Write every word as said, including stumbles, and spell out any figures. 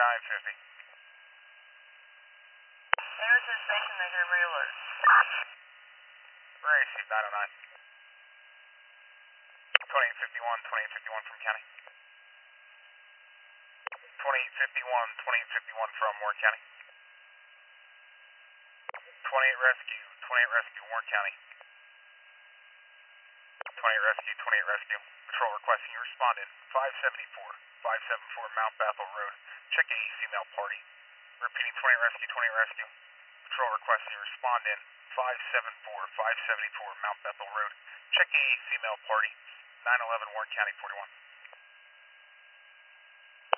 nine fifty. There's a station right here, Reelers. Ray, seat nine oh nine. twenty-eight fifty-one, twenty-eight fifty-one from county. twenty-eight fifty-one, twenty-eight fifty-one from Warren County. twenty-eight rescue, twenty-eight rescue, Warren County. twenty-eight rescue, twenty-eight rescue. Patrol requesting you respond in five seventy-four, five seventy-four Mount Bethel Road. Check A E female party. Repeating twenty-eight rescue, twenty-eight rescue. Patrol requesting you respond in five seventy-four, five seventy-four Mount Bethel Road. Check A E female party. nine eleven Warren County forty-one.